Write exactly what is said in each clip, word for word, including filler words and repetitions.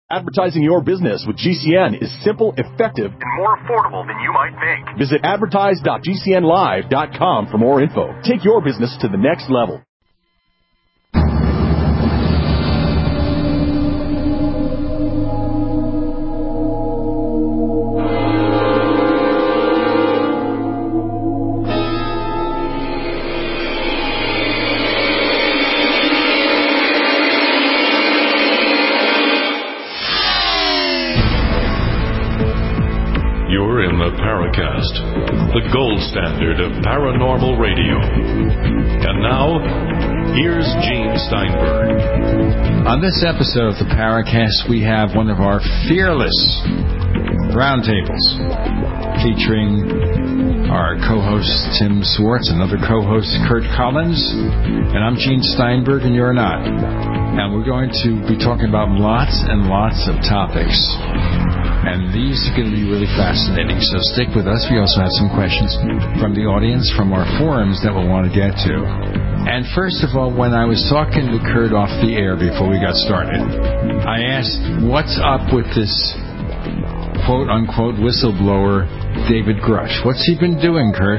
Advertising your business with G C N is simple, effective, and more affordable than you might think. Visit advertise dot g c n live dot com for more info. Take your business to the next level. Paracast, the gold standard of paranormal radio. And now, here's Gene Steinberg. On this episode of the Paracast, we have one of our fearless roundtables, featuring our co-host Tim Swartz, another co-host Kurt Collins, and I'm Gene Steinberg, and you're not. And we're going to be talking about lots and lots of topics. And these are going to be really fascinating, so stick with us. We also have some questions from the audience, from our forums that we'll want to get to. And first of all, when I was talking to Kurt off the air before we got started, I asked, what's up with this quote-unquote whistleblower, David Grusch? What's he been doing, Kurt?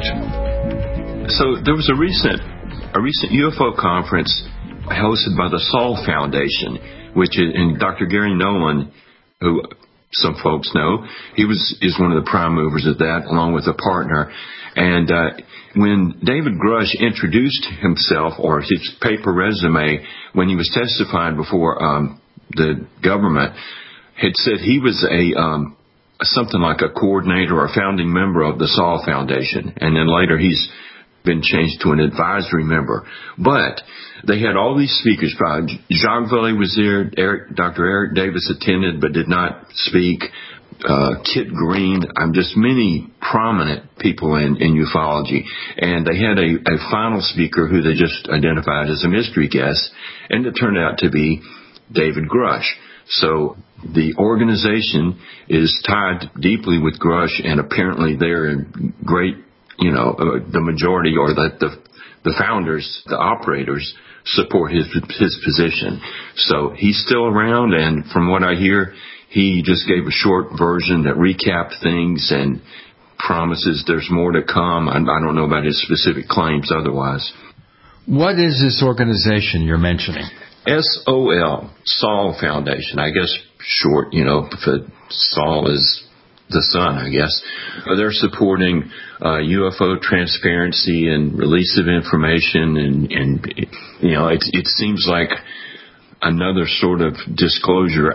So there was a recent, a recent U F O conference hosted by the Saul Foundation, which is, and Doctor Gary Nolan, who some folks know, he was is one of the prime movers of that, along with a partner. And uh, when David Grusch introduced himself, or his paper resume, when he was testifying before um, the government, had said he was a um, something like a coordinator or a founding member of the Saul Foundation, and then later he's been changed to an advisory member. But they had all these speakers. Jacques Vallée was there. Eric, Doctor Eric Davis attended but did not speak. Uh, Kit Green. I'm just many prominent people in, in ufology. And they had a, a final speaker who they just identified as a mystery guest, and it turned out to be David Grusch. So the organization is tied deeply with Grusch, and apparently they're in great, you know, uh, the majority or the, the the founders, the operators, support his his position. So he's still around, and from what I hear, he just gave a short version that recapped things and promises there's more to come. I, I don't know about his specific claims otherwise. What is this organization you're mentioning? S O L, Saul Foundation. I guess short, you know, for Saul is the sun, I guess. They're supporting uh, U F O transparency and release of information, and, and you know, it, it seems like another sort of disclosure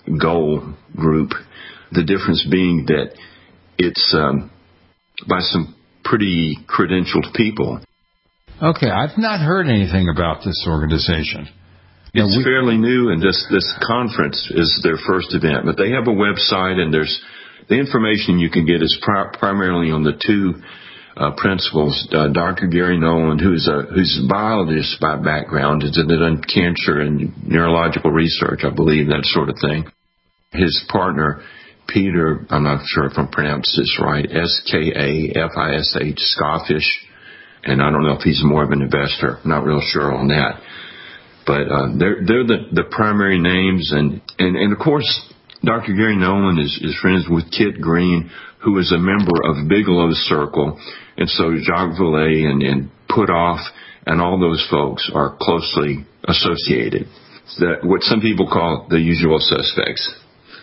goal group. The difference being that it's um, by some pretty credentialed people. Okay, I've not heard anything about this organization. It's now, we- fairly new, and this, this conference is their first event, but they have a website, and there's the information you can get is pri- primarily on the two uh, principals. Uh, Doctor Gary Nolan, who's a who's a biologist by background, has done cancer and neurological research, I believe, that sort of thing. His partner, Peter, I'm not sure if I'm pronouncing this right, S K A F I S H, Skafish, and I don't know if he's more of an investor. I'm not real sure on that. But uh, they're they're the, the primary names, and, and, and of course, Doctor Gary Nolan is, is friends with Kit Green, who is a member of Bigelow's Circle, and so Jacques Vallée and, and Puthoff and all those folks are closely associated. That what some people call the usual suspects.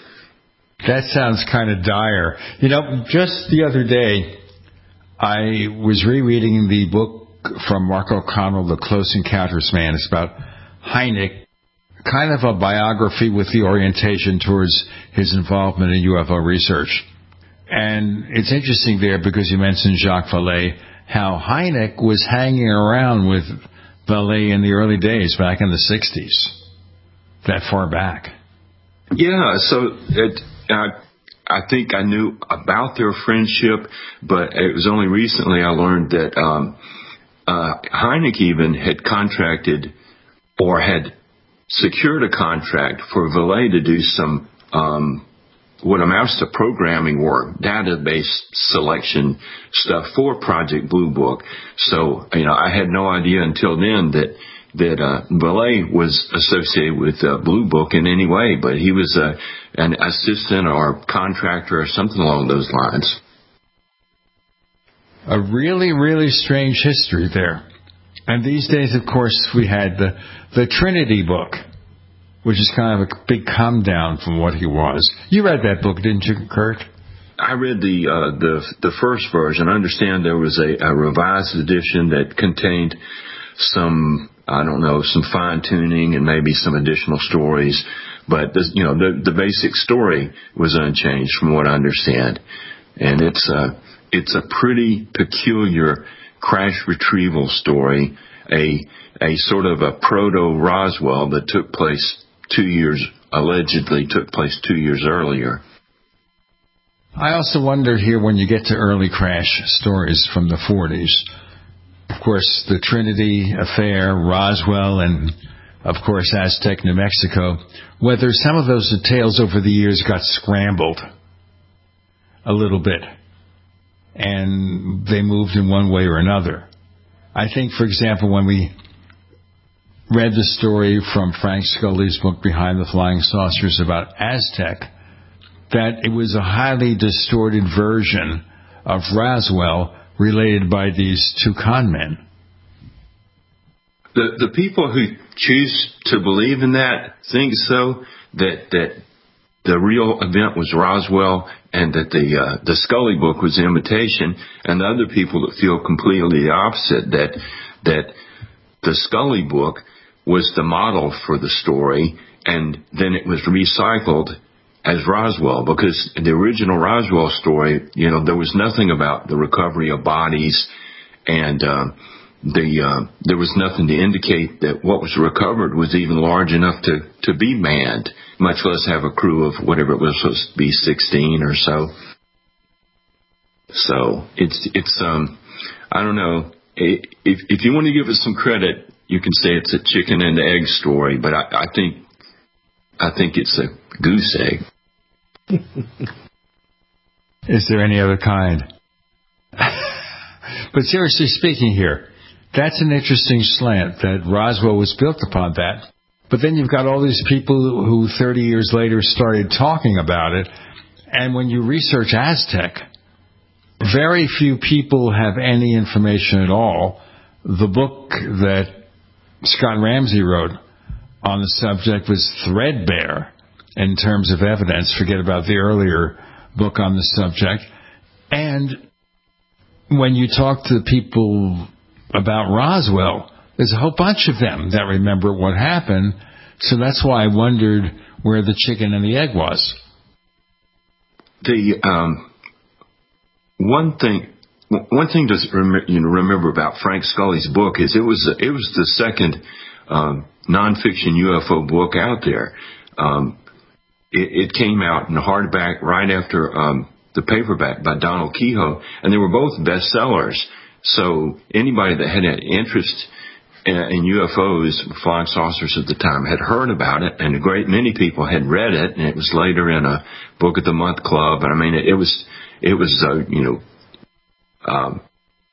That sounds kind of dire. You know, just the other day, I was rereading the book from Mark O'Connell, The Close Encounters Man. It's about Hynek. Kind of a biography with the orientation towards his involvement in U F O research. And it's interesting there because you mentioned Jacques Vallée, how Hynek was hanging around with Vallée in the early days, back in the sixties, that far back. Yeah, so it, uh, I think I knew about their friendship, but it was only recently I learned that um, uh, Hynek even had contracted or had secured a contract for Vallée to do some um, what amounts to programming work, database selection stuff for Project Blue Book. So, you know, I had no idea until then that that uh, Belay was associated with uh, Blue Book in any way, but he was uh, an assistant or contractor or something along those lines. A really, really strange history there. And these days, of course, we had the, the Trinity book, which is kind of a big come down from what he was. You read that book, didn't you, Kurt? I read the uh, the the first version. I understand there was a, a revised edition that contained some, I don't know, some fine tuning and maybe some additional stories. But this, you know, the the basic story was unchanged from what I understand, and it's a it's a pretty peculiar crash retrieval story, a a sort of a proto Roswell that took place two years allegedly took place two years earlier. I also wonder here when you get to early crash stories from the forties, of course, the Trinity affair, Roswell, and, of course, Aztec, New Mexico, whether some of those details over the years got scrambled a little bit, and they moved in one way or another. I think, for example, when we read the story from Frank Scully's book, Behind the Flying Saucers, about Aztec, that it was a highly distorted version of Roswell related by these two con men. The the people who choose to believe in that think so, that that the real event was Roswell and that the uh, the Scully book was imitation, and the other people that feel completely the opposite, that that the Scully book was the model for the story, and then it was recycled as Roswell, because the original Roswell story, you know, there was nothing about the recovery of bodies, and uh, the uh, there was nothing to indicate that what was recovered was even large enough to, to be manned, much less have a crew of whatever it was supposed to be, sixteen or so. So it's it's um I don't know, if if you want to give it some credit, you can say it's a chicken and egg story, but I, I think I think it's a goose egg. Is there any other kind? But seriously speaking here, that's an interesting slant that Roswell was built upon that. But then you've got all these people who thirty years later started talking about it. And when you research Aztec, very few people have any information at all. The book that Scott Ramsey wrote on the subject was threadbare in terms of evidence. Forget about the earlier book on the subject. And when you talk to people about Roswell, there's a whole bunch of them that remember what happened. So that's why I wondered where the chicken and the egg was. The um, one thing, one thing to rem- you know, remember about Frank Scully's book is it was it was the second um, nonfiction U F O book out there. Um, it, it came out in hardback right after um, the paperback by Donald Kehoe, and they were both bestsellers. So anybody that had an interest in U F Os, flying saucers at the time, had heard about it, and a great many people had read it, and it was later in a Book of the Month Club. And I mean, it, it was, it was, uh, you know, um,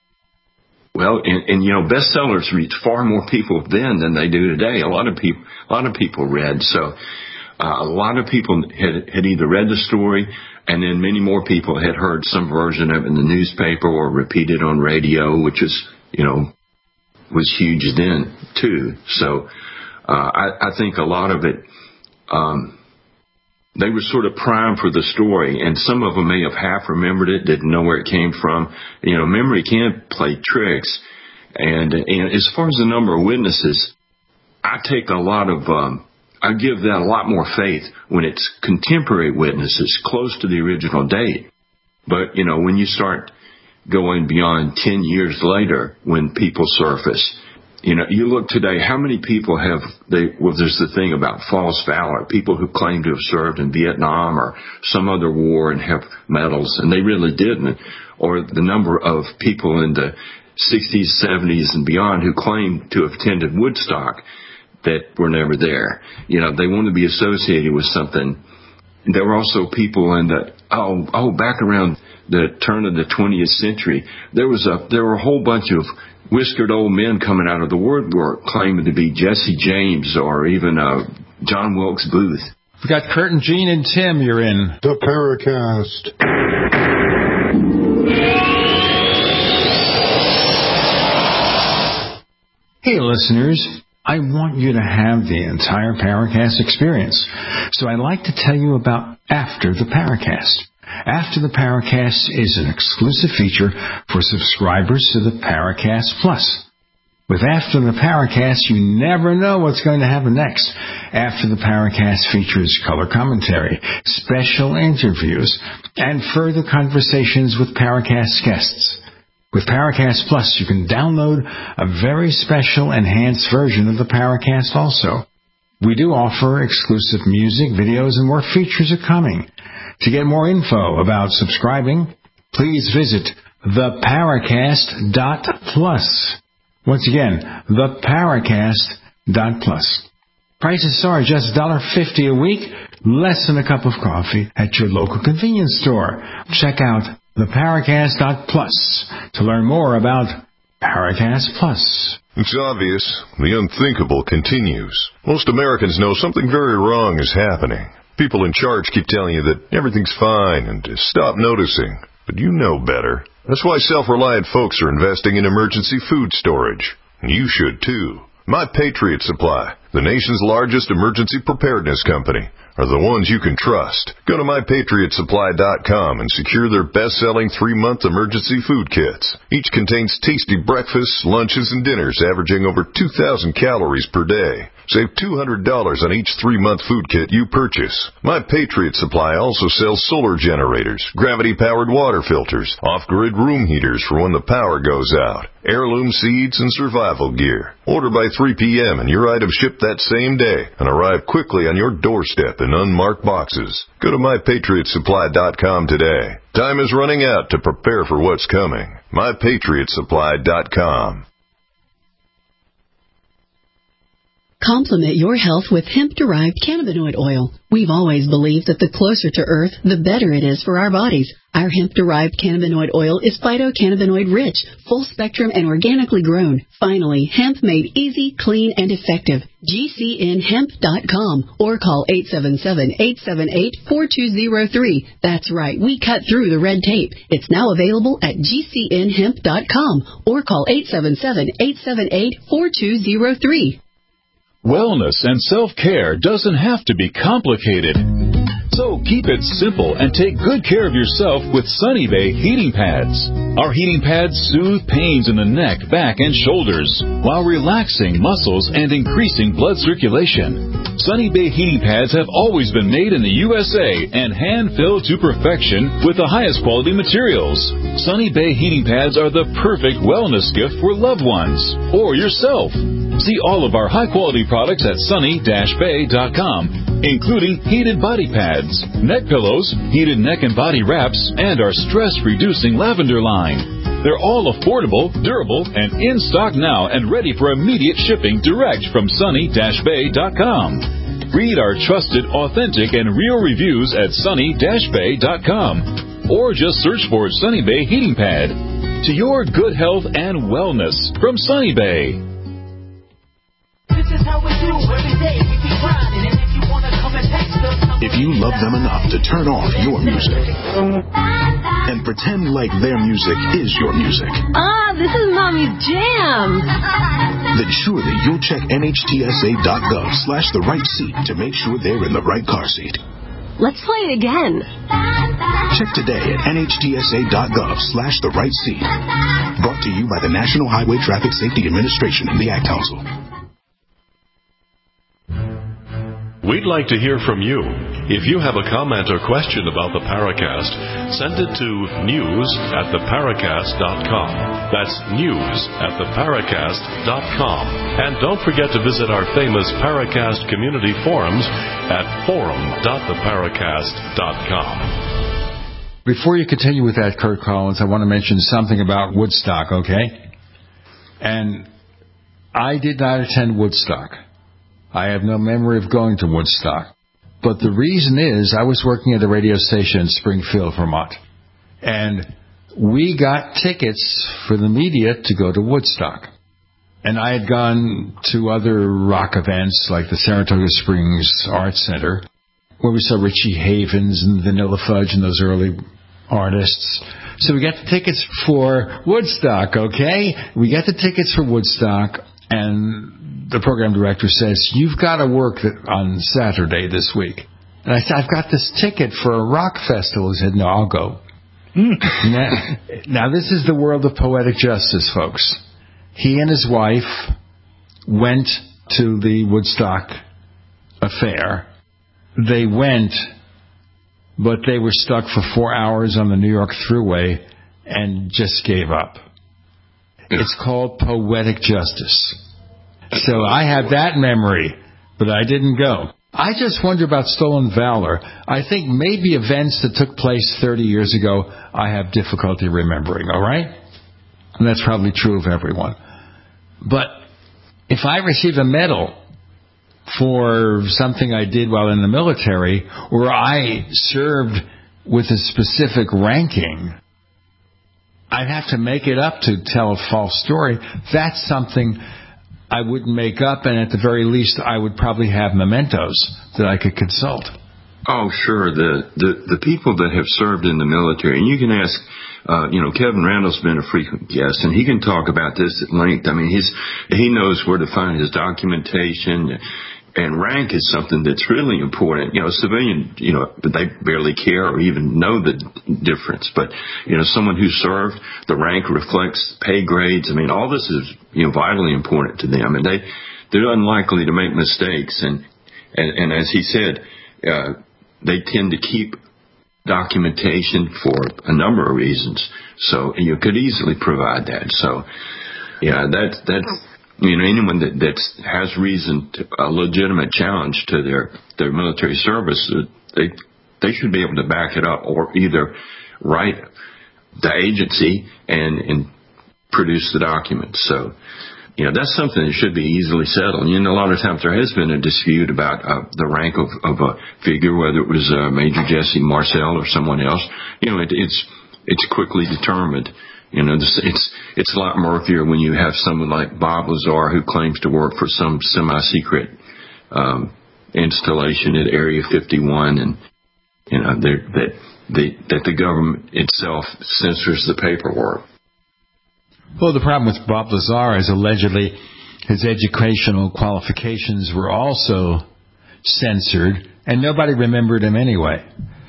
well, and, and you know, bestsellers reached far more people then than they do today. A lot of people, a lot of people read. So uh, a lot of people had had either read the story, and then many more people had heard some version of it in the newspaper or repeated on radio, which is, you know, was huge then too. So uh, I, I think a lot of it, um, they were sort of primed for the story, and some of them may have half remembered it, didn't know where it came from. You know, memory can play tricks. And, and as far as the number of witnesses, I take a lot of, um, I give that a lot more faith when it's contemporary witnesses close to the original date. But, you know, when you start going beyond ten years later, when people surface, you know, you look today, how many people have, they, well, there's the thing about false valor, people who claim to have served in Vietnam or some other war and have medals, and they really didn't, or the number of people in the sixties, seventies, and beyond who claim to have attended Woodstock that were never there. You know, they want to be associated with something. There were also people in the, oh, oh, back around the turn of the twentieth century, there was a, there were a whole bunch of whiskered old men coming out of the woodwork claiming to be Jesse James or even uh, John Wilkes Booth. We've got Kurt and Gene and Tim. You're in the Paracast. Hey, listeners. I want you to have the entire Paracast experience. So I'd like to tell you about After the Paracast. After the Paracast is an exclusive feature for subscribers to the Paracast Plus. With After the Paracast, you never know what's going to happen next. After the Paracast features color commentary, special interviews, and further conversations with Paracast guests. With Paracast Plus, you can download a very special enhanced version of the Paracast also. We do offer exclusive music, videos, and more features are coming. To get more info about subscribing, please visit the paracast dot plus. Once again, the paracast dot plus. Prices are just one dollar fifty a week, less than a cup of coffee at your local convenience store. Check out the paracast dot plus to learn more about Paracast Plus. It's obvious. The unthinkable continues. Most Americans know something very wrong is happening. People in charge keep telling you that everything's fine and to stop noticing. But you know better. That's why self-reliant folks are investing in emergency food storage. And you should too. My Patriot Supply, the nation's largest emergency preparedness company, are the ones you can trust. Go to my patriot supply dot com and secure their best-selling three-month emergency food kits. Each contains tasty breakfasts, lunches, and dinners averaging over two thousand calories per day. Save two hundred dollars on each three-month food kit you purchase. My Patriot Supply also sells solar generators, gravity-powered water filters, off-grid room heaters for when the power goes out, heirloom seeds, and survival gear. Order by three p.m. and your items ship that same day and arrive quickly on your doorstep in unmarked boxes. Go to my patriot supply dot com today. Time is running out to prepare for what's coming. my patriot supply dot com. Complement your health with hemp-derived cannabinoid oil. We've always believed that the closer to Earth, the better it is for our bodies. Our hemp-derived cannabinoid oil is phytocannabinoid-rich, full-spectrum, and organically grown. Finally, hemp made easy, clean, and effective. G C N hemp dot com or call eight seven seven, eight seven eight, four two zero three. That's right, we cut through the red tape. It's now available at G C N hemp dot com or call eight seven seven, eight seven eight, four two zero three. Wellness and self-care doesn't have to be complicated. So keep it simple and take good care of yourself with Sunny Bay heating pads. Our heating pads soothe pains in the neck, back, and shoulders while relaxing muscles and increasing blood circulation. Sunny Bay heating pads have always been made in the U S A and hand-filled to perfection with the highest quality materials. Sunny Bay heating pads are the perfect wellness gift for loved ones or yourself. See all of our high-quality products at sunny dash bay dot com, including heated body pads, neck pillows, heated neck and body wraps, and our stress-reducing lavender line. They're all affordable, durable, and in stock now and ready for immediate shipping direct from sunny dash bay dot com. Read our trusted, authentic, and real reviews at sunny dash bay dot com or just search for Sunny Bay Heating Pad. To your good health and wellness from Sunny Bay. This is how we do every day. We keep grinding, and if you want to come and text us, if you love them enough to turn off your music and pretend like their music is your music. Ah, this is Mommy's jam. Then surely you'll check N H T S A dot gov slash the right seat to make sure they're in the right car seat. Let's play it again. Check today at N H T S A dot gov slash the right seat. Brought to you by the National Highway Traffic Safety Administration and the Ad Council. We'd like to hear from you. If you have a comment or question about the Paracast, send it to news at the paracast dot com. That's news at the paracast dot com. And don't forget to visit our famous Paracast community forums at forum dot the paracast dot com. Before you continue with that, Kurt Collins, I want to mention something about Woodstock, okay? And I did not attend Woodstock. I have no memory of going to Woodstock. But the reason is I was working at a radio station in Springfield, Vermont. And we got tickets for the media to go to Woodstock. And I had gone to other rock events like the Saratoga Springs Arts Center, where we saw Richie Havens and Vanilla Fudge and those early artists. So we got the tickets for Woodstock, okay? We got the tickets for Woodstock, and the program director says, you've got to work on Saturday this week. And I said, I've got this ticket for a rock festival. He said, no, I'll go. now, now, this is the world of poetic justice, folks. He and his wife went to the Woodstock affair. They went, but they were stuck for four hours on the New York Thruway and just gave up. It's called poetic justice. So I have that memory, but I didn't go. I just wonder about stolen valor. I think maybe events that took place thirty years ago, I have difficulty remembering, all right? And that's probably true of everyone. But if I receive a medal for something I did while in the military, or I served with a specific ranking, I'd have to make it up to tell a false story. That's something I wouldn't make up, and at the very least, I would probably have mementos that I could consult. Oh, sure. The, the, the people that have served in the military, and you can ask, uh, you know, Kevin Randall's been a frequent guest, and he can talk about this at length. I mean, he's, he knows where to find his documentation, and rank is something that's really important. You know, civilian, you know, they barely care or even know the difference. But, you know, someone who served, the rank reflects pay grades. I mean, all this is, you know, vitally important to them. And they, they're unlikely to make mistakes. And, and, and as he said, uh, they tend to keep documentation for a number of reasons. So you could easily provide that. So, yeah, that, that's, you know, anyone that that has reason, to, a legitimate challenge to their, their military service, they they should be able to back it up, or either write the agency and and produce the documents. So, you know, that's something that should be easily settled. You know, a lot of times there has been a dispute about uh, the rank of, of a figure, whether it was uh, Major Jesse Marcel or someone else. You know, it, it's it's quickly determined. You know, it's it's a lot murkier when you have someone like Bob Lazar, who claims to work for some semi-secret um, installation at Area fifty-one, and you know that the that the government itself censors the paperwork. Well, the problem with Bob Lazar is allegedly his educational qualifications were also censored, and nobody remembered him anyway.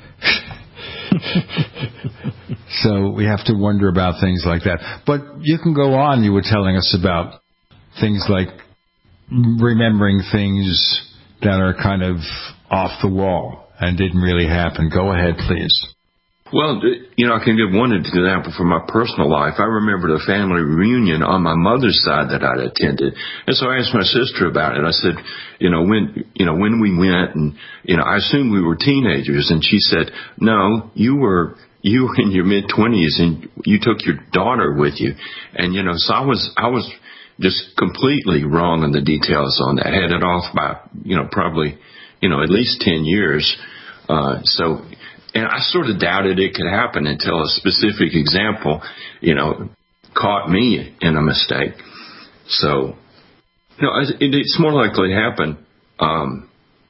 So we have to wonder about things like that. But you can go on. You were telling us about things like remembering things that are kind of off the wall and didn't really happen. Go ahead, please. Well, you know, I can give one example from my personal life. I remembered a family reunion on my mother's side that I'd attended. And so I asked my sister about it. I said, you know, when, you know, when we went, and, you know, I assumed we were teenagers. And she said, no, you were, you were in your mid twenties and you took your daughter with you. And, you know, so I was, I was just completely wrong on the details on that. I had it off by, you know, probably, you know, at least ten years. Uh, so, And I sort of doubted it could happen until a specific example, you know, caught me in a mistake. So, you know, it, it's more likely to happen. Um,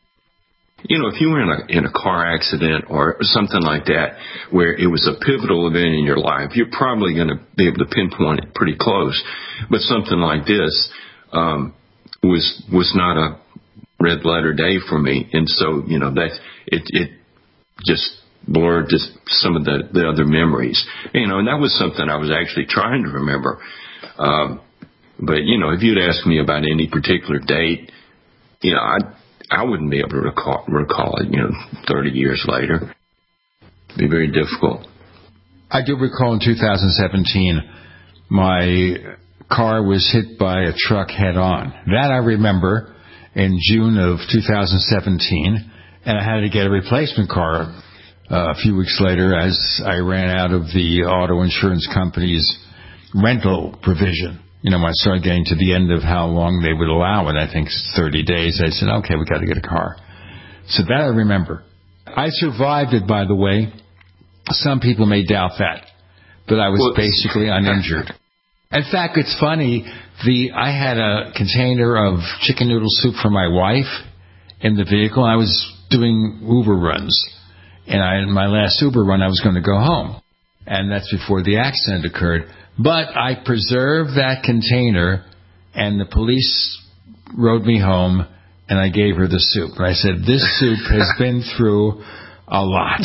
you know, if you were in a in a car accident or something like that, where it was a pivotal event in your life, you're probably going to be able to pinpoint it pretty close. But something like this um, was was not a red letter day for me, and so you know that it it just blurred just some of the, the other memories, you know, and that was something I was actually trying to remember. Um, but, you know, if you'd asked me about any particular date, you know, I I wouldn't be able to recall, recall it, you know, thirty years later. It'd be very difficult. I do recall in two thousand seventeen, my car was hit by a truck head on. That I remember in June of two thousand seventeen, and I had to get a replacement car Uh, a few weeks later, as I ran out of the auto insurance company's rental provision. You know, when I started getting to the end of how long they would allow it, I think thirty days, I said, okay, we got to get a car. So that I remember. I survived it, by the way. Some people may doubt that. that I was Well, basically uninjured. In fact, it's funny. The I had a container of chicken noodle soup for my wife in the vehicle. I was doing Uber runs, and I, in my last Uber run, I was going to go home, and that's before the accident occurred. But I preserved that container, and the police rode me home, and I gave her the soup. And I said, "This soup has been through a lot."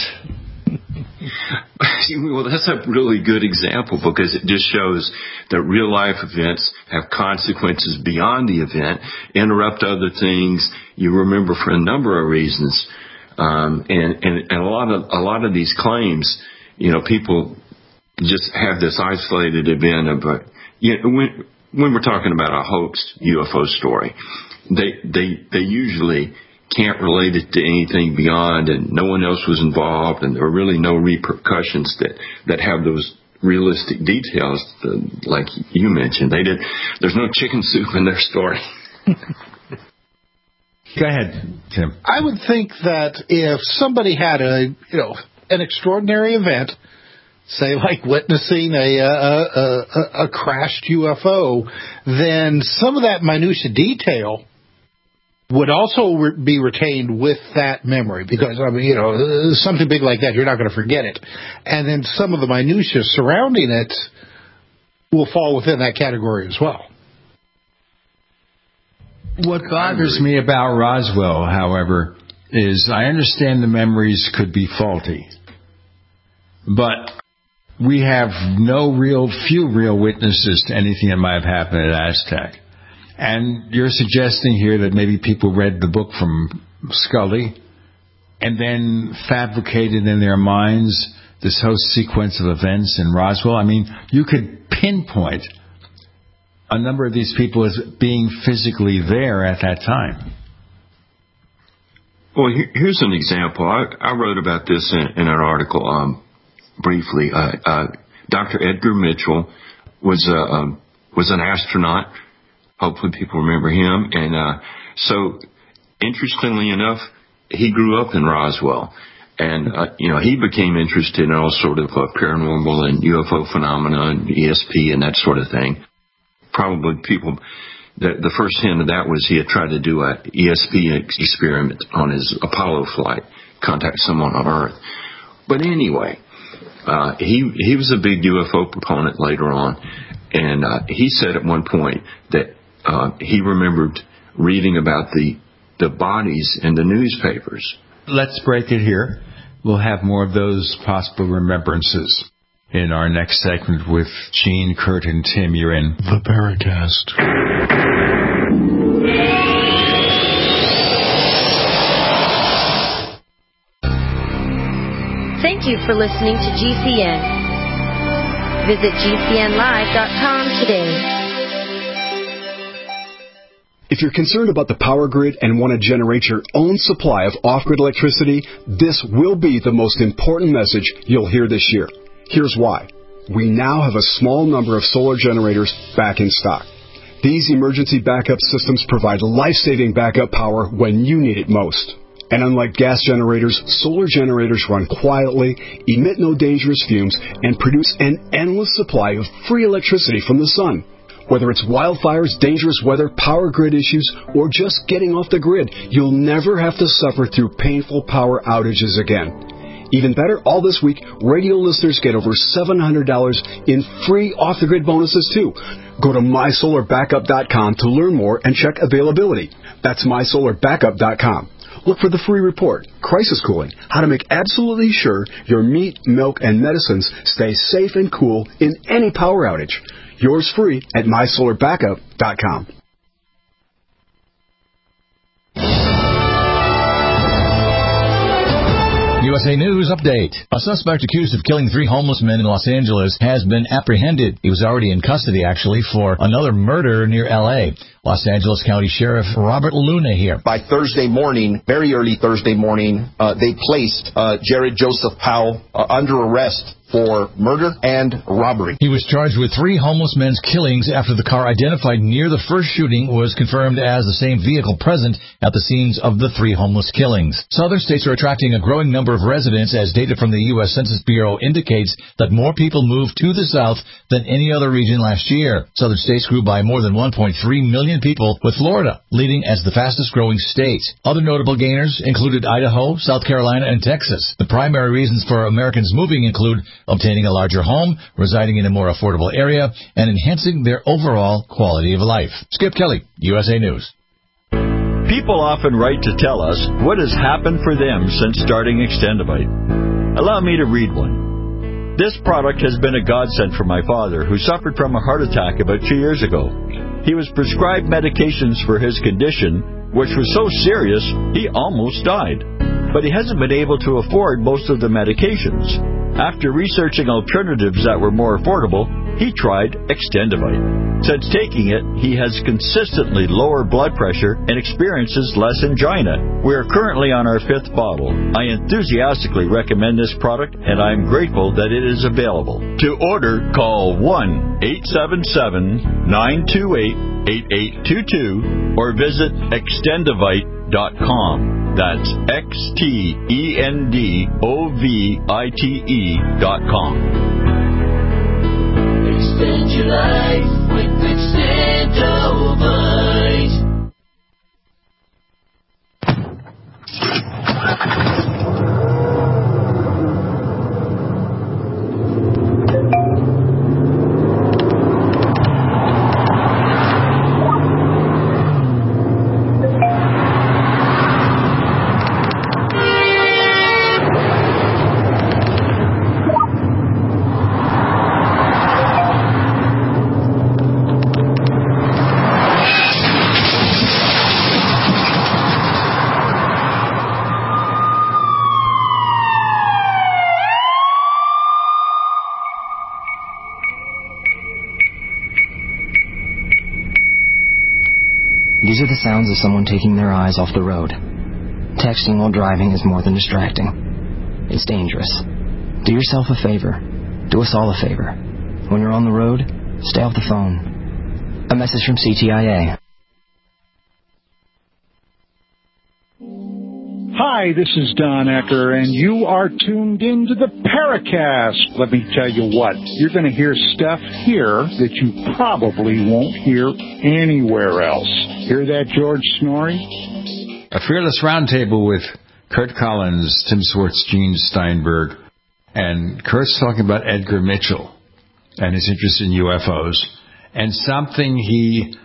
Well, that's a really good example because it just shows that real life events have consequences beyond the event, interrupt other things you remember for a number of reasons. Um, and, and, and a lot of, a lot of these claims, you know, people just have this isolated event of, a, you know, when, when we're talking about a hoax U F O story, they, they, they usually can't relate it to anything beyond, and no one else was involved, and there are really no repercussions that, that have those realistic details, uh, like you mentioned. They did. There's no chicken soup in their story. Go ahead, Tim. I would think that if somebody had a, you know, an extraordinary event, say like witnessing a a, a, a crashed U F O, then some of that minutia detail would also re- be retained with that memory, because, I mean, you know, something big like that, you're not going to forget it. And then some of the minutia surrounding it will fall within that category as well. What bothers me about Roswell, however, is I understand the memories could be faulty, but we have no real, few real witnesses to anything that might have happened at Aztec. And you're suggesting here that maybe people read the book from Scully and then fabricated in their minds this whole sequence of events in Roswell. I mean, you could pinpoint a number of these people as being physically there at that time. Well, here's an example. I, I wrote about this in, in an article um, briefly. Uh, uh, Doctor Edgar Mitchell was a, um, was an astronaut. Hopefully people remember him. And uh, so, interestingly enough, he grew up in Roswell. And, uh, you know, he became interested in all sort of uh, paranormal and U F O phenomena and E S P and that sort of thing. Probably people, the, the first hint of that was he had tried to do a E S P experiment on his Apollo flight, contact someone on Earth. But anyway, uh, he he was a big U F O proponent later on. And uh, he said at one point that Uh, he remembered reading about the the bodies in the newspapers. Let's break it here. We'll have more of those possible remembrances in our next segment with Gene, Kurt, and Tim. You're in The Paracast. Thank you for listening to G C N. Visit G C N live dot com today. If you're concerned about the power grid and want to generate your own supply of off-grid electricity, this will be the most important message you'll hear this year. Here's why. We now have a small number of solar generators back in stock. These emergency backup systems provide life-saving backup power when you need it most. And unlike gas generators, solar generators run quietly, emit no dangerous fumes, and produce an endless supply of free electricity from the sun. Whether it's wildfires, dangerous weather, power grid issues, or just getting off the grid, you'll never have to suffer through painful power outages again. Even better, all this week, radio listeners get over seven hundred dollars in free off-the-grid bonuses, too. Go to my solar backup dot com to learn more and check availability. That's my solar backup dot com. Look for the free report, Crisis Cooling, how to make absolutely sure your meat, milk, and medicines stay safe and cool in any power outage. Yours free at my solar backup dot com. U S A News Update. A suspect accused of killing three homeless men in Los Angeles has been apprehended. He was already in custody, actually, for another murder near L A. Los Angeles County Sheriff Robert Luna here. By Thursday morning, very early Thursday morning, uh, they placed uh, Jared Joseph Powell uh, under arrest for murder and robbery. He was charged with three homeless men's killings after the car identified near the first shooting was confirmed as the same vehicle present at the scenes of the three homeless killings. Southern states are attracting a growing number of residents as data from the U S Census Bureau indicates that more people moved to the South than any other region last year. Southern states grew by more than one point three million people, with Florida leading as the fastest growing state. Other notable gainers included Idaho, South Carolina, and Texas. The primary reasons for Americans moving include obtaining a larger home, residing in a more affordable area, and enhancing their overall quality of life. Skip Kelly, U S A News. People often write to tell us what has happened for them since starting Extendivite. Allow me to read one. This product has been a godsend for my father, who suffered from a heart attack about two years ago. He was prescribed medications for his condition, which was so serious he almost died. But he hasn't been able to afford most of the medications. After researching alternatives that were more affordable, he tried Extendivite. Since taking it, he has consistently lower blood pressure and experiences less angina. We are currently on our fifth bottle. I enthusiastically recommend this product, and I am grateful that it is available. To order, call one eight seven seven, nine two eight, eight eight two two or visit extendivite dot com. That's X T E N D O V I T E dot com. Extend your life with Extendivite. These are the sounds of someone taking their eyes off the road. Texting while driving is more than distracting. It's dangerous. Do yourself a favor. Do us all a favor. When you're on the road, stay off the phone. A message from C T I A. Hi, this is Don Ecker, and you are tuned into the Paracast. Let me tell you what, you're going to hear stuff here that you probably won't hear anywhere else. Hear that, George Snorri? A Fearless Roundtable with Kurt Collins, Tim Swartz, Gene Steinberg, and Kurt's talking about Edgar Mitchell and his interest in U F Os, and something he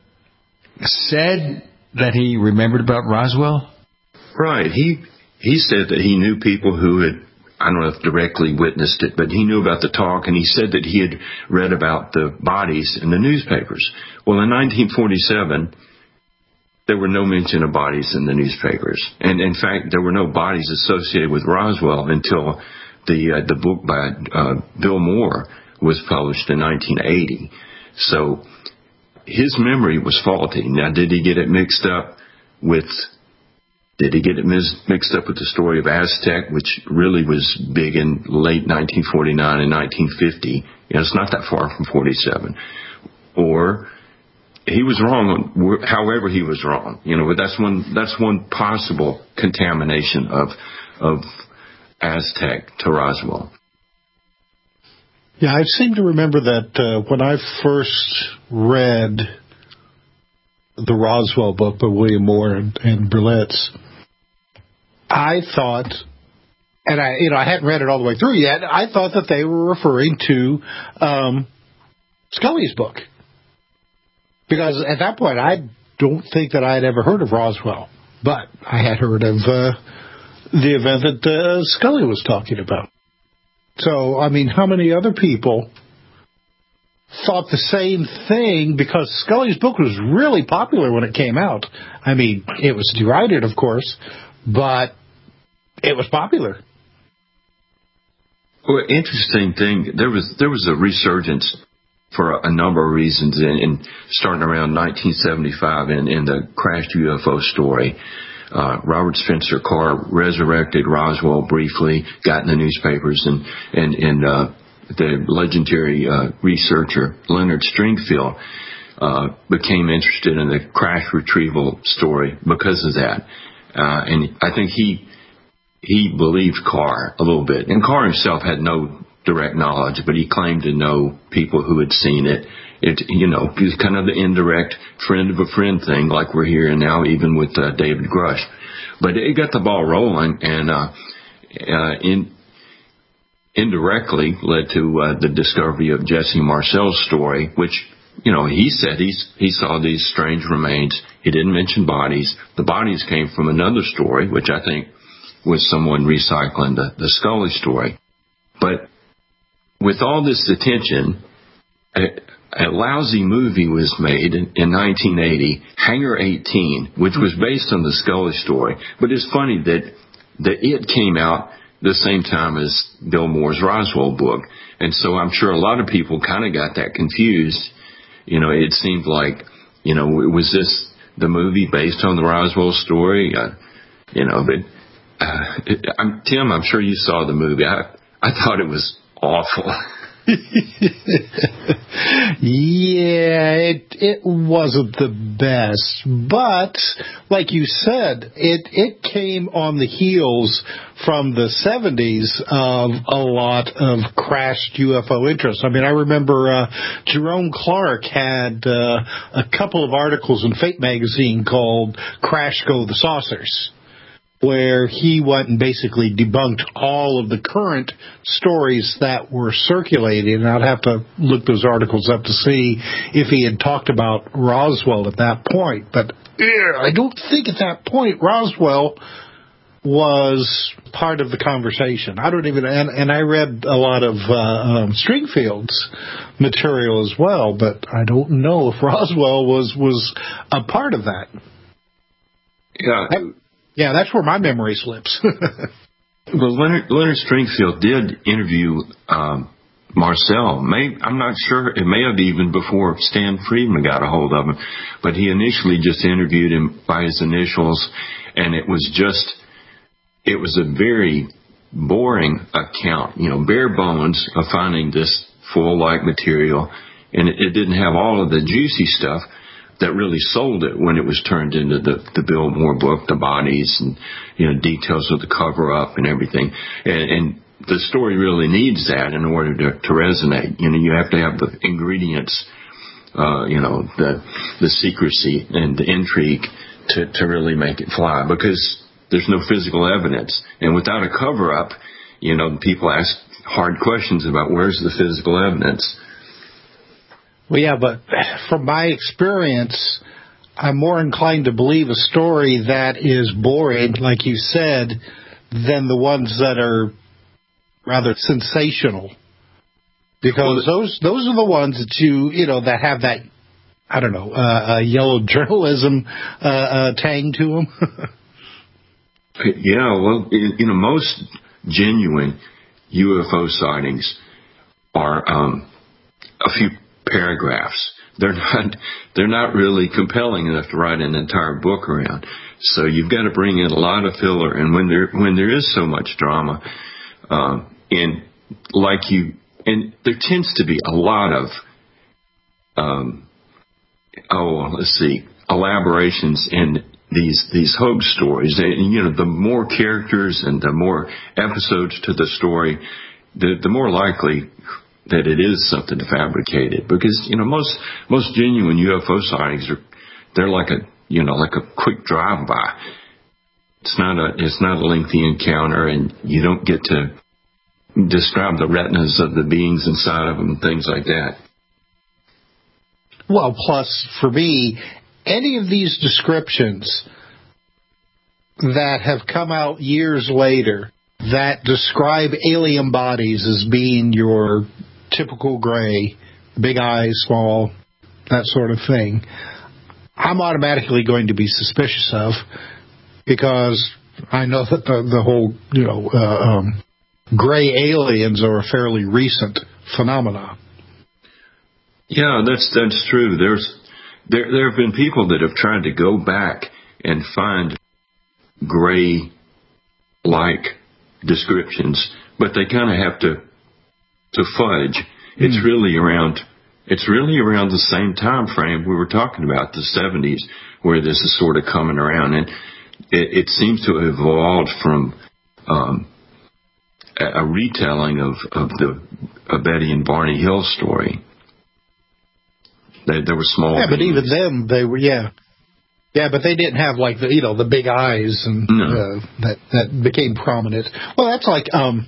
said that he remembered about Roswell. Right. He he said that he knew people who had, I don't know if directly witnessed it, but he knew about the talk, and he said that he had read about the bodies in the newspapers. Well, in nineteen forty-seven, there were no mention of bodies in the newspapers. And, in fact, there were no bodies associated with Roswell until the uh, the book by uh, Bill Moore was published in nineteen eighty. So his memory was faulty. Now, did he get it mixed up with... Did he get it mixed up with the story of Aztec, which really was big in late nineteen forty-nine and nineteen fifty? You know, it's not that far from forty-seven. Or he was wrong, on, however he was wrong. You know, but that's one that's one possible contamination of of Aztec to Roswell. Yeah, I seem to remember that uh, when I first read the Roswell book by William Moore and, and Berlitz, I thought, and I, you know, I hadn't read it all the way through yet, I thought that they were referring to um, Scully's book. Because at that point, I don't think that I had ever heard of Roswell, but I had heard of uh, the event that uh, Scully was talking about. So, I mean, how many other people thought the same thing, because Scully's book was really popular when it came out. I mean, it was derided, of course, but it was popular. Well, interesting thing, there was there was a resurgence for a, a number of reasons, in, in starting around nineteen seventy-five in, in the crashed U F O story. Uh, Robert Spencer Carr resurrected Roswell briefly, got in the newspapers, and and and uh, the legendary uh, researcher Leonard Stringfield uh, became interested in the crash retrieval story because of that. Uh, and I think he he believed Carr a little bit. And Carr himself had no direct knowledge, but he claimed to know people who had seen it. It, you know, it's kind of the indirect friend of a friend thing, like we're hearing now, even with uh, David Grush. But it got the ball rolling, and uh, uh, in, indirectly led to uh, the discovery of Jesse Marcel's story, which, you know, he said he's, he saw these strange remains. He didn't mention bodies. The bodies came from another story, which I think was someone recycling the, the Scully story. But with all this attention, a, a lousy movie was made in, in nineteen eighty, Hangar eighteen, which was based on the Scully story. But it's funny that, that it came out the same time as Bill Moore's Roswell book. And so I'm sure a lot of people kind of got that confused. You know, it seemed like, you know, was this the movie based on the Roswell story? Uh, you know, but uh, it, I'm, Tim, I'm sure you saw the movie. I, I thought it was awful. Yeah, it it wasn't the best, but like you said, it it came on the heels from the seventies of a lot of crashed U F O interest. I mean, I remember uh, Jerome Clark had uh, a couple of articles in Fate magazine called "Crash Go the Saucers," where he went and basically debunked all of the current stories that were circulating. And I'd have to look those articles up to see if he had talked about Roswell at that point. But yeah, I don't think at that point Roswell was part of the conversation. I don't even, and, and I read a lot of uh, um, Stringfield's material as well, but I don't know if Roswell was, was a part of that. Yeah. I, Yeah, that's where my memory slips. Well, Leonard, Leonard Stringfield did interview um, Marcel. May, I'm not sure. It may have even before Stan Friedman got a hold of him. But he initially just interviewed him by his initials, and it was just, it was a very boring account, you know, bare bones of finding this full-like material. And it, it didn't have all of the juicy stuff that really sold it when it was turned into the, the Bill Moore book, the bodies and, you know, details of the cover-up and everything. And, and the story really needs that in order to, to resonate. You know, you have to have the ingredients, uh, you know, the the secrecy and the intrigue to, to really make it fly, because there's no physical evidence. And without a cover-up, you know, people ask hard questions about where's the physical evidence. Well, yeah, but from my experience, I'm more inclined to believe a story that is boring, like you said, than the ones that are rather sensational. Because well, those those are the ones that you, you know, that have that, I don't know, uh, uh, yellow journalism uh, uh, tang to them. Yeah, well, you know, most genuine U F O sightings are um, a few paragraphs. They're not they're not really compelling enough to write an entire book around. So you've got to bring in a lot of filler. And when there when there is so much drama, um, and like you, and there tends to be a lot of um, oh let's see elaborations in these these hoax stories. And you know, the more characters and the more episodes to the story, the the more likely that it is something fabricated, because you know most most genuine U F O sightings are they're like a you know like a quick drive by. It's not a it's not a lengthy encounter, and you don't get to describe the retinas of the beings inside of them, things like that. Well, plus for me, any of these descriptions that have come out years later that describe alien bodies as being your typical gray, big eyes, small, that sort of thing, I'm automatically going to be suspicious of, because I know that the, the whole, you know, uh, um, gray aliens are a fairly recent phenomenon. Yeah, that's that's true. There's there there have been people that have tried to go back and find gray-like descriptions, but they kind of have to to fudge. Mm. It's really around it's really around the same time frame we were talking about, the seventies, where this is sort of coming around, and it, it seems to have evolved from um, a, a retelling of of the a Betty and Barney Hill story. They, they were small. Yeah, but even them, they were yeah. Yeah, but they didn't have like the you know the big eyes and no. uh, that that became prominent. Well, that's like um,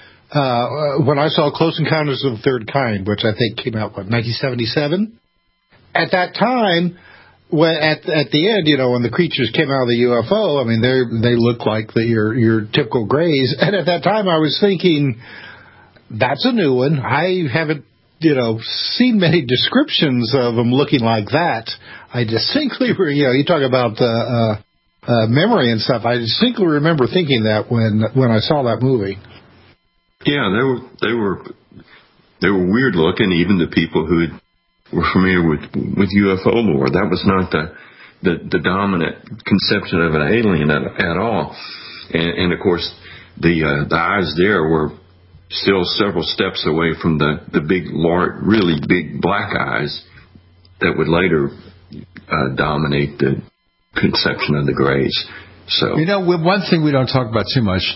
uh, when I saw Close Encounters of the Third Kind, which I think came out what nineteen seventy-seven. At that time, when at at the end, you know, when the creatures came out of the U F O, I mean, they they look like the, your your typical grays. And at that time, I was thinking, that's a new one. I haven't. You know, seen many descriptions of them looking like that. I distinctly, you know, you talk about uh, uh, uh, memory and stuff. I distinctly remember thinking that when when I saw that movie. Yeah, they were they were they were weird looking. Even the people who had, were familiar with with U F O lore, that was not the the, the dominant conception of an alien at, at all. And, and of course, the uh, the eyes there were still several steps away from the, the big, large, really big black eyes that would later uh, dominate the conception of the grays. So, you know, one thing we don't talk about too much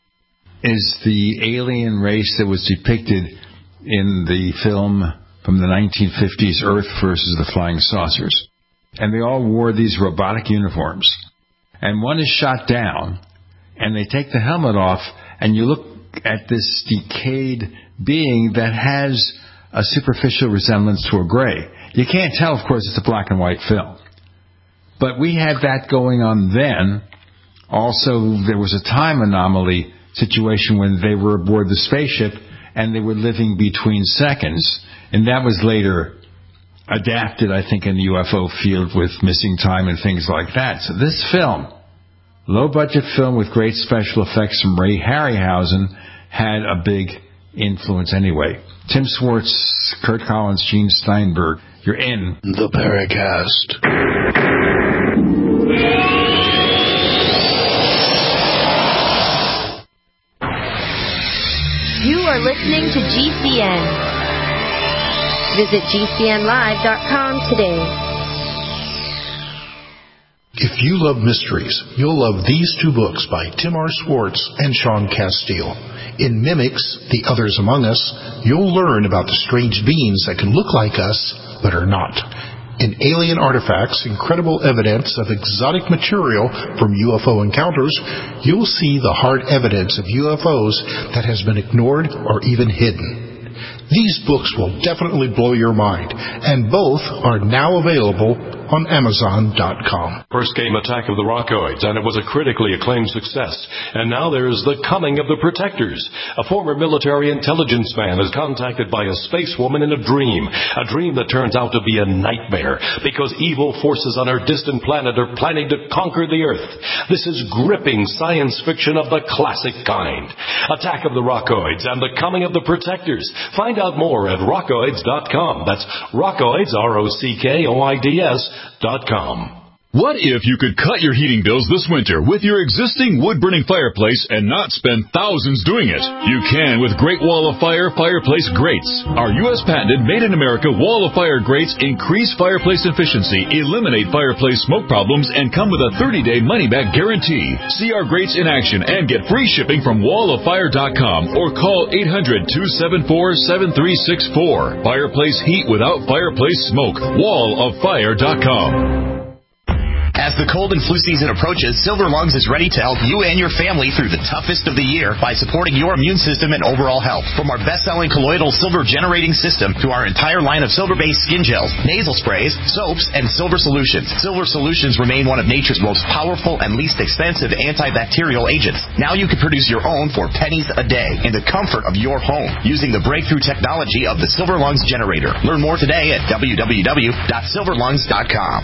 is the alien race that was depicted in the film from the nineteen fifties, Earth versus the Flying Saucers. And they all wore these robotic uniforms. And one is shot down, and they take the helmet off, and you look at this decayed being that has a superficial resemblance to a gray. You can't tell, of course, it's a black and white film. But we had that going on then. Also, there was a time anomaly situation when they were aboard the spaceship and they were living between seconds. And that was later adapted, I think, in the U F O field with missing time and things like that. So this film, low-budget film with great special effects from Ray Harryhausen, had a big influence anyway. Tim Swartz, Kurt Collins, Gene Steinberg, you're in the Paracast. You are listening to G C N. Visit G C N live dot com today. If you love mysteries, you'll love these two books by Tim R. Swartz and Sean Castile. In Mimics, The Others Among Us, you'll learn about the strange beings that can look like us, but are not. In Alien Artifacts, Incredible Evidence of Exotic Material from U F O Encounters, you'll see the hard evidence of U F Os that has been ignored or even hidden. These books will definitely blow your mind, and both are now available on Amazon dot com. First came Attack of the Rockoids, and it was a critically acclaimed success. And now there's The Coming of the Protectors. A former military intelligence man is contacted by a space woman in a dream. A dream that turns out to be a nightmare, because evil forces on our distant planet are planning to conquer the Earth. This is gripping science fiction of the classic kind. Attack of the Rockoids and The Coming of the Protectors. Find out more at rockoids dot com. That's Rockoids, R O C K O I D S dot com. What if you could cut your heating bills this winter with your existing wood-burning fireplace and not spend thousands doing it? You can with Great Wall of Fire fireplace grates. Our U S patented made-in-America Wall of Fire grates increase fireplace efficiency, eliminate fireplace smoke problems, and come with a thirty-day money-back guarantee. See our grates in action and get free shipping from wall of fire dot com or call eight hundred, two seven four, seven three six four. Fireplace heat without fireplace smoke. wall of fire dot com. As the cold and flu season approaches, Silver Lungs is ready to help you and your family through the toughest of the year by supporting your immune system and overall health. From our best-selling colloidal silver generating system to our entire line of silver-based skin gels, nasal sprays, soaps, and silver solutions. Silver solutions remain one of nature's most powerful and least expensive antibacterial agents. Now you can produce your own for pennies a day in the comfort of your home using the breakthrough technology of the Silver Lungs generator. Learn more today at w w w dot silver lungs dot com.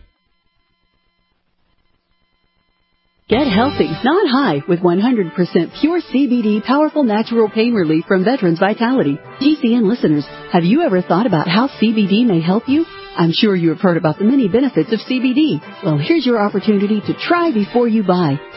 Get healthy, not high, with one hundred percent pure C B D powerful natural pain relief from Veterans Vitality. G C N listeners, have you ever thought about how C B D may help you? I'm sure you have heard about the many benefits of C B D. Well, here's your opportunity to try before you buy.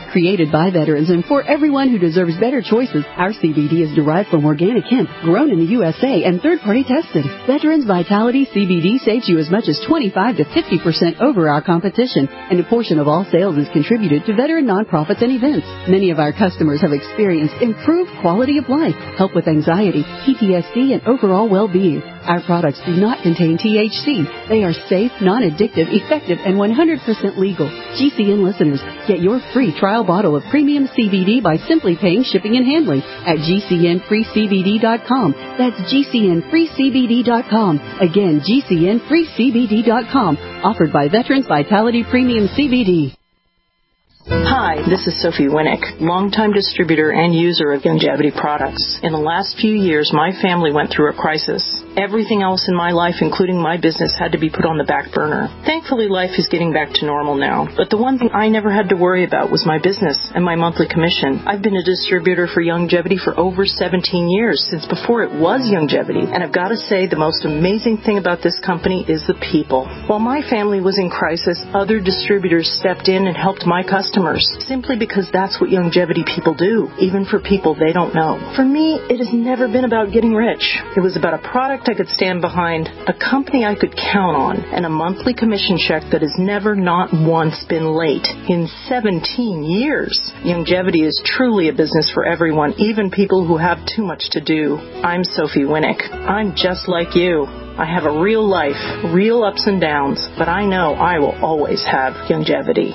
Created by veterans and for everyone who deserves better choices, our C B D is derived from organic hemp, grown in the U S A and third-party tested. Veterans Vitality C B D saves you as much as twenty-five to fifty percent over our competition, and a portion of all sales is contributed to veteran nonprofits and events. Many of our customers have experienced improved quality of life, help with anxiety, P T S D, and overall well-being. Our products do not contain T H C. They are safe, non-addictive, effective, and one hundred percent legal. G C N listeners, get your free trial bottle of premium C B D by simply paying shipping and handling at G C N free C B D dot com. That's G C N free C B D dot com. Again, G C N free C B D dot com. Offered by Veterans Vitality Premium C B D. Hi, this is Sophie Winnick, longtime distributor and user of Youngevity products. In the last few years, my family went through a crisis. Everything else in my life, including my business, had to be put on the back burner. Thankfully, life is getting back to normal now. But the one thing I never had to worry about was my business and my monthly commission. I've been a distributor for Youngevity for over seventeen years, since before it was Youngevity. And I've got to say, the most amazing thing about this company is the people. While my family was in crisis, other distributors stepped in and helped my customers, simply because that's what Youngevity people do, even for people they don't know. For me, it has never been about getting rich. It was about a product I could stand behind, a company I could count on, and a monthly commission check that has never not once been late in seventeen years. Youngevity is truly a business for everyone, even people who have too much to do. I'm Sophie Winnick. I'm just like you. I have a real life, real ups and downs, but I know I will always have Youngevity.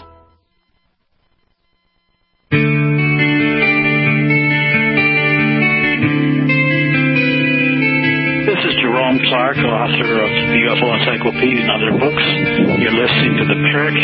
Jerome Clark, author of the U F O Encyclopedia and other books. You're listening to the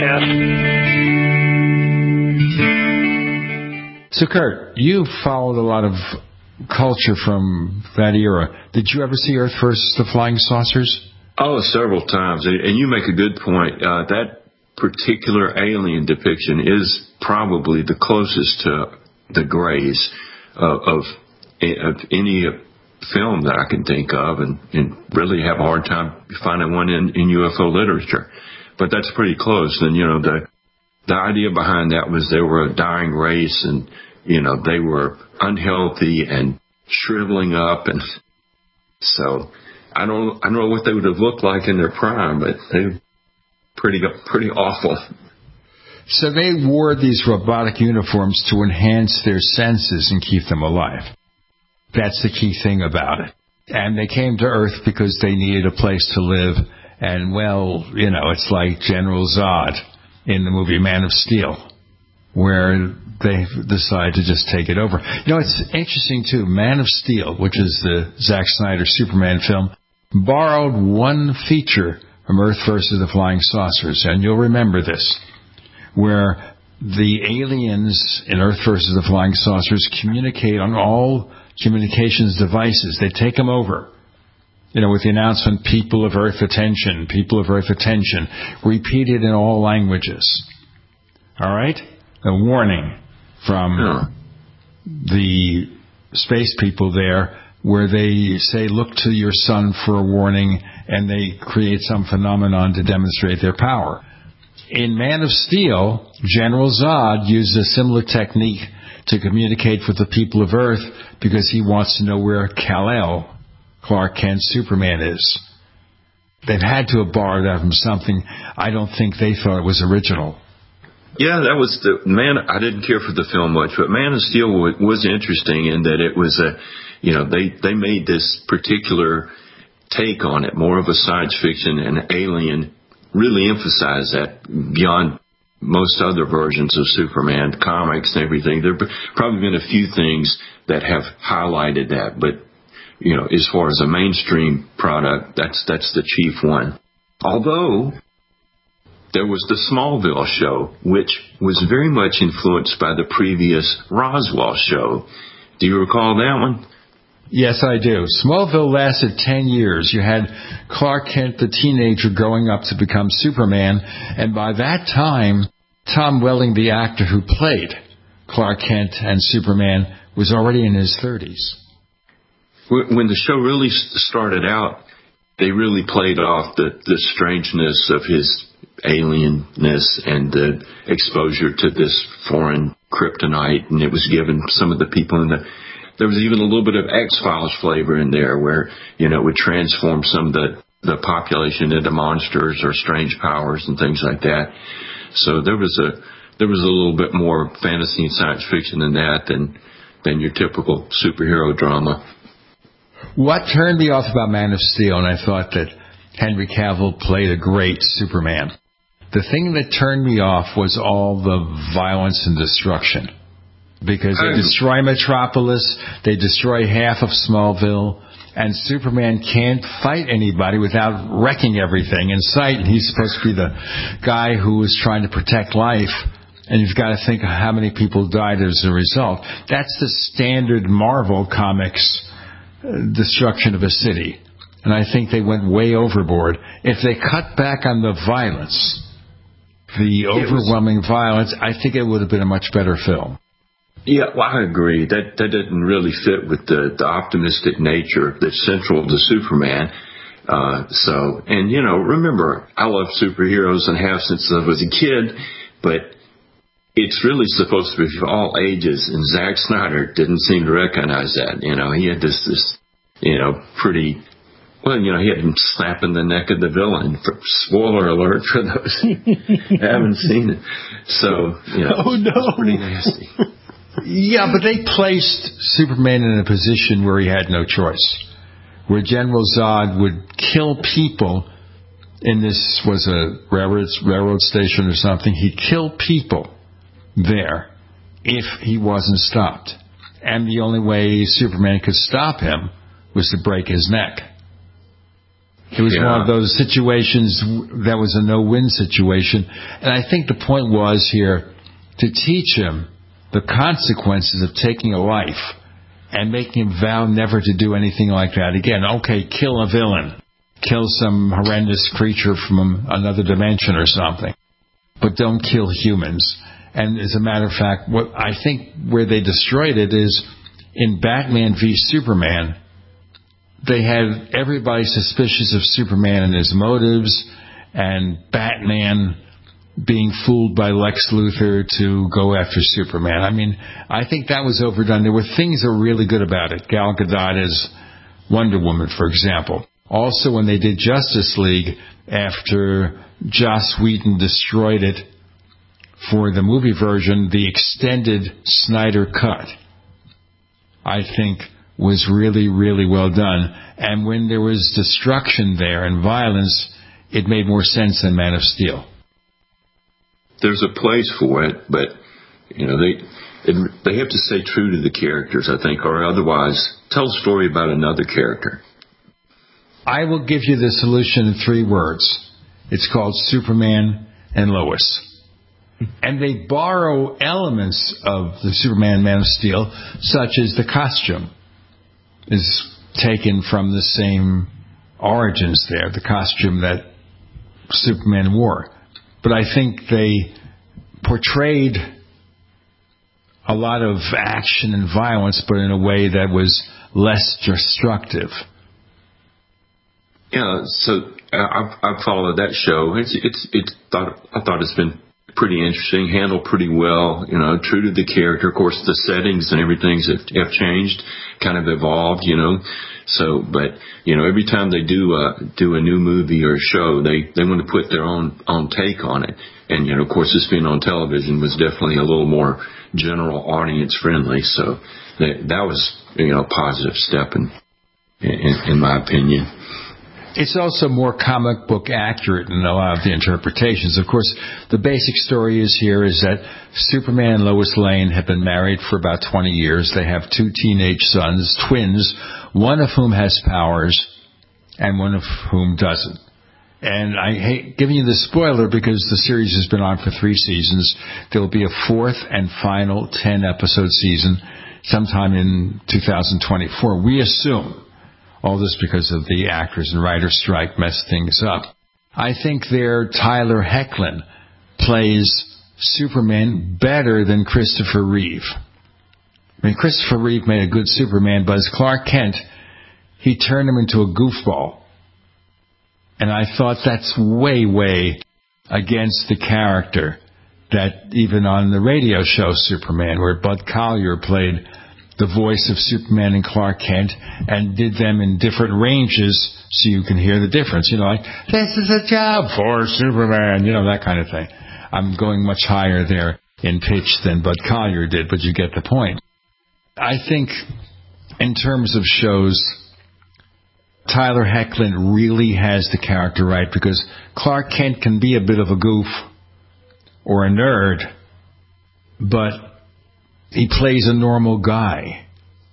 Paracast. So, Kurt, you followed a lot of culture from that era. Did you ever see Earth versus the Flying Saucers? Oh, several times. And you make a good point. Uh, that particular alien depiction is probably the closest to the Greys uh, of, of any film that I can think of, and, and really have a hard time finding one in, in U F O literature. But that's pretty close. And, you know, the the idea behind that was they were a dying race, and, you know, they were unhealthy and shriveling up. And so I don't I don't know what they would have looked like in their prime, but they were pretty, pretty awful. So they wore these robotic uniforms to enhance their senses and keep them alive. That's the key thing about it. And they came to Earth because they needed a place to live. And, well, you know, it's like General Zod in the movie Man of Steel, where they decide to just take it over. You know, it's interesting, too. Man of Steel, which is the Zack Snyder Superman film, borrowed one feature from Earth versus the Flying Saucers. And you'll remember this, where the aliens in Earth versus the Flying Saucers communicate on all communications devices. They take them over, you know, with the announcement, people of Earth attention, people of Earth attention, repeated in all languages. All right? A warning from yeah. the space people there, where they say, look to your sun for a warning, and they create some phenomenon to demonstrate their power. In Man of Steel, General Zod used a similar technique to communicate with the people of Earth because he wants to know where Kal-El, Clark Kent, Superman is. They've had to have borrowed that from something. I don't think they thought it was original. Yeah, that was the man. I didn't care for the film much, but Man of Steel was interesting in that it was a, you know, they, they made this particular take on it, more of a science fiction and alien, really emphasized that beyond most other versions of Superman, comics and everything. There have probably been a few things that have highlighted that, but, you know, as far as a mainstream product, that's that's the chief one. Although there was the Smallville show, which was very much influenced by the previous Roswell show. Do you recall that one? Yes, I do. Smallville lasted ten years. You had Clark Kent, the teenager, growing up to become Superman, and by that time, Tom Welling, the actor who played Clark Kent and Superman, was already in his thirties. When the show really started out, they really played off the, the strangeness of his alienness and the exposure to this foreign kryptonite, and it was given some of the people in the. There was even a little bit of X-Files flavor in there, where you know it would transform some of the the population into monsters or strange powers and things like that. So there was a there was a little bit more fantasy and science fiction in that than than your typical superhero drama. What turned me off about Man of Steel, and I thought that Henry Cavill played a great Superman, the thing that turned me off was all the violence and destruction. Because they destroy Metropolis, they destroy half of Smallville, and Superman can't fight anybody without wrecking everything in sight. And he's supposed to be the guy who is trying to protect life, and you've got to think of how many people died as a result. That's the standard Marvel Comics uh, destruction of a city. And I think they went way overboard. If they cut back on the violence, the overwhelming violence, I think it would have been a much better film. Yeah, well, I agree. That that didn't really fit with the, the optimistic nature that's central to Superman. Uh, so, and you know, remember, I love superheroes and have since I was a kid, but it's really supposed to be for all ages, and Zack Snyder didn't seem to recognize that. You know, he had this, this you know, pretty... Well, you know, he had him snapping the neck of the villain. Spoiler alert for those who haven't seen it. So, you know, oh, no. It's pretty nasty. Yeah, but they placed Superman in a position where he had no choice, where General Zod would kill people in this was a railroad, railroad station or something. He'd kill people there if he wasn't stopped. And the only way Superman could stop him was to break his neck. It was yeah. one of those situations that was a no-win situation. And I think the point was here to teach him the consequences of taking a life and making him vow never to do anything like that again. Okay, kill a villain. Kill some horrendous creature from another dimension or something. But don't kill humans. And as a matter of fact, what I think where they destroyed it is in Batman v Superman, they had everybody suspicious of Superman and his motives, and Batman being fooled by Lex Luthor to go after Superman. I mean, I think that was overdone. There were things that were really good about it. Gal Gadot as Wonder Woman, for example. Also, when they did Justice League, after Joss Whedon destroyed it for the movie version, the extended Snyder cut, I think, was really, really well done. And when there was destruction there and violence, it made more sense than Man of Steel. There's a place for it, but, you know, they it, they have to stay true to the characters, I think, or otherwise tell a story about another character. I will give you the solution in three words. It's called Superman and Lois. And they borrow elements of the Superman Man of Steel, such as the costume is taken from the same origins there, the costume that Superman wore. But I think they portrayed a lot of action and violence, but in a way that was less destructive. Yeah, so I've, I've followed that show. It's it's it's thought I thought it's been pretty interesting, handled pretty well, you know, true to the character. Of course, the settings and everything have, have changed, kind of evolved, you know. So, but, you know, every time they do uh, do a new movie or show, they, they want to put their own, own take on it. And, you know, of course, this being on television was definitely a little more general audience friendly. So that, that was, you know, a positive step in, in, in my opinion. It's also more comic book accurate in a lot of the interpretations. Of course, the basic story is here is that Superman and Lois Lane have been married for about twenty years. They have two teenage sons, twins, one of whom has powers and one of whom doesn't. And I hate giving you the spoiler because the series has been on for three seasons. There will be a fourth and final ten-episode season sometime in two thousand twenty-four. We assume. All this because of the actors and writers strike messed things up. I think there Tyler Hoechlin plays Superman better than Christopher Reeve. I mean, Christopher Reeve made a good Superman, but as Clark Kent, he turned him into a goofball. And I thought that's way, way against the character that even on the radio show Superman, where Bud Collyer played the voice of Superman and Clark Kent and did them in different ranges so you can hear the difference. You know, like, this is a job for Superman, you know, that kind of thing. I'm going much higher there in pitch than Bud Collyer did, but you get the point. I think in terms of shows, Tyler Hoechlin really has the character right, because Clark Kent can be a bit of a goof or a nerd, but he plays a normal guy,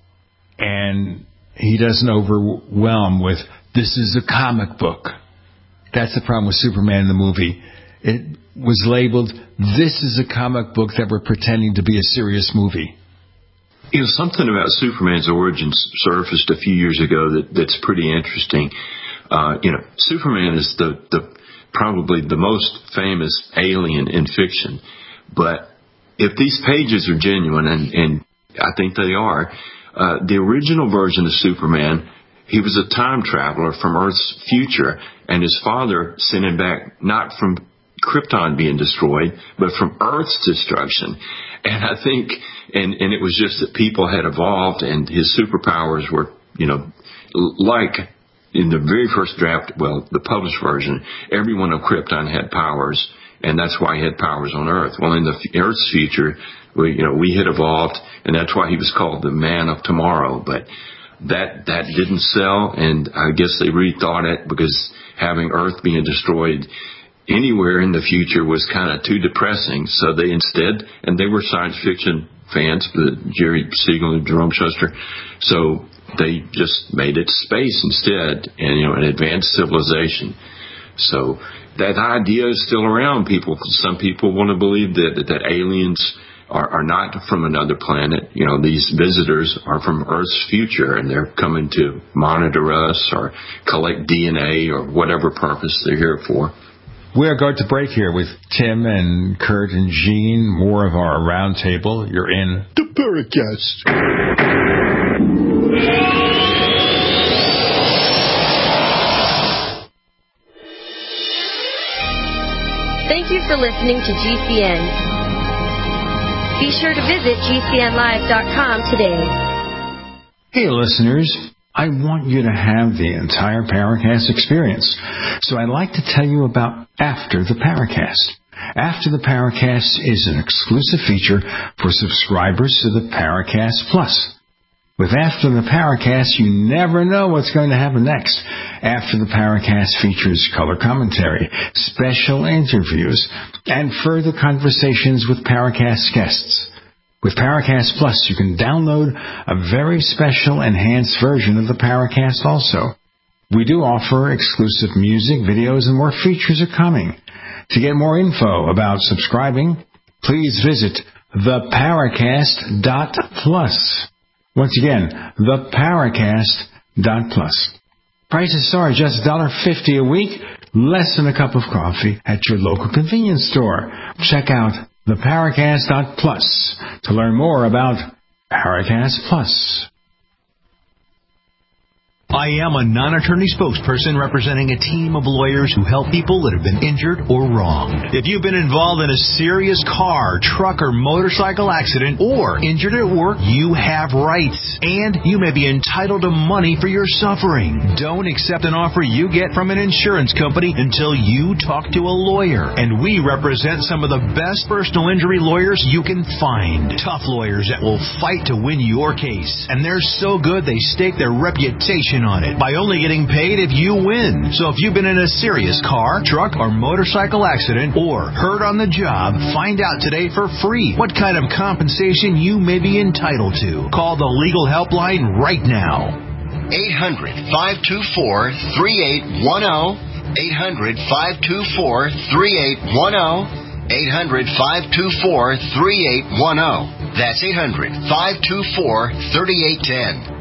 and he doesn't overwhelm with, this is a comic book. That's the problem with Superman in the movie. It was labeled, this is a comic book that we're pretending to be a serious movie. You know, something about Superman's origins surfaced a few years ago that, that's pretty interesting. Uh, you know, Superman is the, the probably the most famous alien in fiction. But if these pages are genuine, and, and I think they are, uh, the original version of Superman, he was a time traveler from Earth's future, and his father sent him back not from Krypton being destroyed, but from Earth's destruction. And I think, and, and it was just that people had evolved, and his superpowers were, you know, like in the very first draft, well, the published version, everyone of Krypton had powers, and that's why he had powers on Earth. Well, in the Earth's future, we, you know, we had evolved, and that's why he was called the Man of Tomorrow. But that that didn't sell, and I guess they rethought it, because having Earth being destroyed anywhere in the future was kind of too depressing. So they instead, and they were science fiction fans, Jerry Siegel and Jerome Shuster, so they just made it space instead, and, you know, an advanced civilization. So that idea is still around. People, some people want to believe that that aliens are, are not from another planet. You know, these visitors are from Earth's future, and they're coming to monitor us or collect D N A or whatever purpose they're here for. We are going to break here with Tim and Kurt and Gene. More of our roundtable. You're in the Paracast. Thank you for listening to G C N. Be sure to visit G C N live dot com today. Hey, listeners. I want you to have the entire Paracast experience. So I'd like to tell you about After the Paracast. After the Paracast is an exclusive feature for subscribers to the Paracast Plus. With After the Paracast, you never know what's going to happen next. After the Paracast features color commentary, special interviews, and further conversations with Paracast guests. With Paracast Plus, you can download a very special enhanced version of the Paracast also. We do offer exclusive music, videos, and more features are coming. To get more info about subscribing, please visit the paracast dot plus. Once again, the paracast dot plus. Prices are just one dollar fifty a week, less than a cup of coffee at your local convenience store. Check out the paracast dot plus to learn more about Paracast Plus. I am a non-attorney spokesperson representing a team of lawyers who help people that have been injured or wronged. If you've been involved in a serious car, truck, or motorcycle accident, or injured at work, you have rights, and you may be entitled to money for your suffering. Don't accept an offer you get from an insurance company until you talk to a lawyer, and we represent some of the best personal injury lawyers you can find. Tough lawyers that will fight to win your case, and they're so good they stake their reputation on it by only getting paid if you win. So if you've been in a serious car, truck, or motorcycle accident or hurt on the job, find out today for free what kind of compensation you may be entitled to. Call the legal helpline right now. eight hundred, five two four, three eight one zero. eight hundred, five two four, three eight one zero. eight hundred, five two four, three eight one zero. That's eight hundred, five two four, three eight one zero.